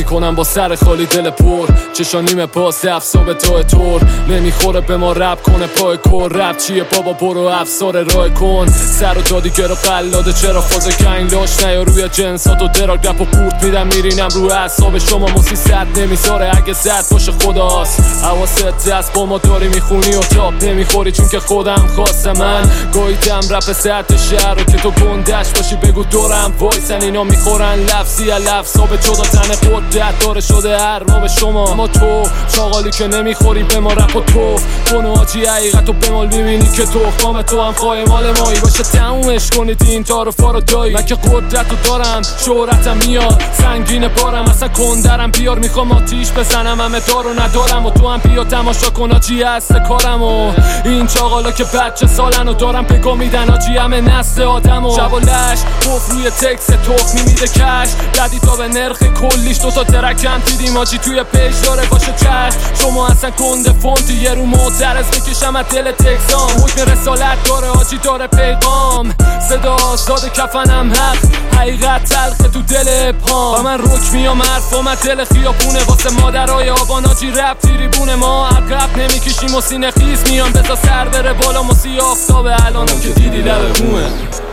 میکنم با سر خالی دل پر، چشا نیمه پاس افساب تو تور نمیخوره به ما رپ کنه پای کور. رپ چیه بابا برو افسار راه کن، سر و دادی گرا قلاده چرا فاز کنگ لاش نیا روی جنسات و دراگ رپ و پورت میدم میرینم رو اعصاب شما موسی صد نمیذاره اگه زد باشه خداست. حواست دست با ما داری میخونی و تاپ نمیخوری چون که خودم خواستم. من گاییدم رپ سطح شهر رو که تو گندش باشی بگو دورم وایسن اینا میخورن لفظی لفظا به جدا تن قدرت داره شده هر ما به شما. اما تو چاقالی که نمیخوری به ما رپ و تو کنو آجی حقیقت و به مال میبینی که تو خام تو هم خواهی مال مایی باشه تمومش کنید این تعارفا رو دایی. من که قدرت رو دارم شهرتم میاد سنگین بارم اصلا کندرم بیار میخوام آتیش بزنم همه دارو ندارم و تو هم بیا تماشا کن آجی هست کارم و این چاقالا که بچه سالن و دارم بگو میدن آجی همه نسل آدم و شب و لش گفت روی تکس تخمی میده کش دادی تا به نرخ کلیش دوتا درکم دیدیم آجی توی پیش داره باشه چشم. شما اصلا کنده فونتی یه رو معترض میکشم از دل تکسام حکم رسالت داره آجی داره پیغام صدا آزاد کفنم حق حقیقت تلخه تو دل پام و من رک میام حرفام از دل خیابونه واسه مادرای آبان آجی رپ تیریبونه ما عقب نمیکشیم و سینه خیز میان بذار سر بره بالا موسی آفتابه الانم که دیدی لب موه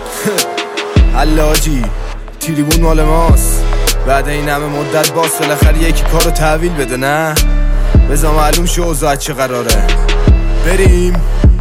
الله آجی تیریبون مال ماست بعد این همه مدت باز بالاخره یکی کارو تحویل بده نه بذار معلوم شه اوضاع چه قراره. بریم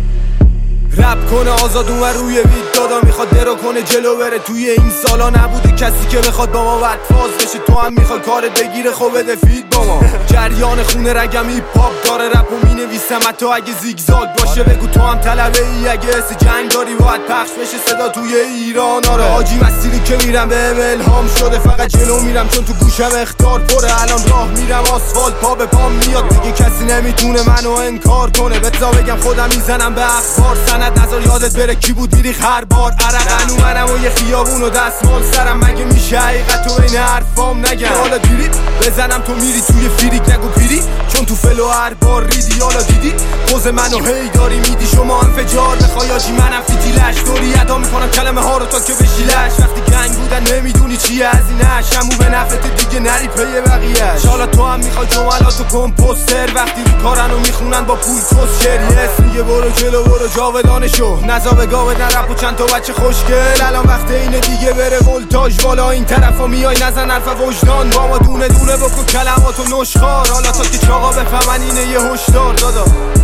رپ کنه آزاد اون روی وید دادا میخواد درو کنه جلو بره توی این سالا نبوده کسی که بخواد با ما وطفاز بشه تو هم میخواد کارت بگیره خب بده فید با ما جریان خونه رگم هیپ هاپ داره رپو مینویسم حتی اگه زیگزاگ باشه بگو تو هم طلبه ای اگه حس جنگ داری باید پخش بشه صدا توی ایران. آره آجی مسیری که میرم به الهام شده فقط جلو میرم چون تو گوشم اختار پره الان راه میرم آسفالت پا به پام میاد دیگه کسی نمیتونه منو انکار کنه بذار بگم خودم میزنم به اخبار نظر یادت بره کی بود میری هر بار عرق انو منم و یه خیابون و دستمال سرم مگه میشه حقیقت و این حرفام نگم حالا دیری بزنم تو میری توی فریک نگو پیری چون تو فلو هر بار ریدی حالا دیدی خوز منو هی داری میدی شما انفجار بخوای آجی منم فیتیلش دوری ادا میکنم کلمه ها رو تا که بشیلش وقتی گنگ بودن نمیدونی چیه از اینش همو به نفت دیگه نری پی بقیهش حالا تو هم میخوای جملاتو کمپوستر وقتی رو کارن و میخونن با پول کس شریس میگه برو جلو برو جاودانه شو نزا به گاوه نرپ و چند تا بچه خوشگل الان وقت اینه دیگه بره ولتاژ بالا این طرفا میای نزن حرف وجدان با ما دونه دونه بکن کلماتو نشخار حالا تا که چاقا بفهمن اینه یه هشدار دادا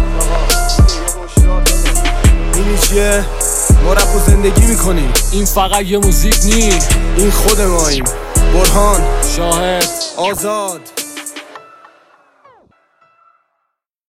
اینی چیه ما رپ و زندگی میکنیم این فقط یه موزیک نی این خود ماییم برهان شاهد آزاد